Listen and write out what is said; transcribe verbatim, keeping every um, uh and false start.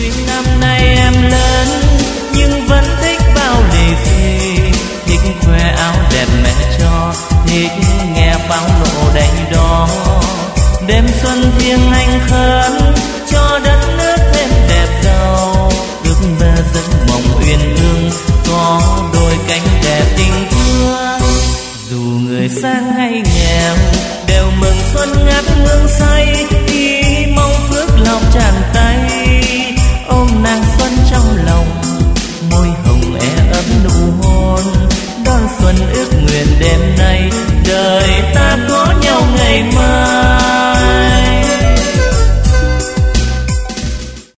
Tuy năm nay em lớn nhưng vẫn thích bao lì xì, thích khoe áo đẹp mẹ cho, thích nghe pháo nổ đánh đo. Đêm xuân thiêng anh khấn cho đất nước thêm đẹp giàu, ước mơ giấc mộng uyên ương có đôi cánh đẹp tình thương. Dù người sang hay nghèo đều mừng xuân ngát hương say, ý mong phước lộc tràn tay, ôm nàng xuân trong lòng, môi hồng e ấm nụ hôn, đón xuân ước nguyện đêm nay đời ta có nhau ngày mai.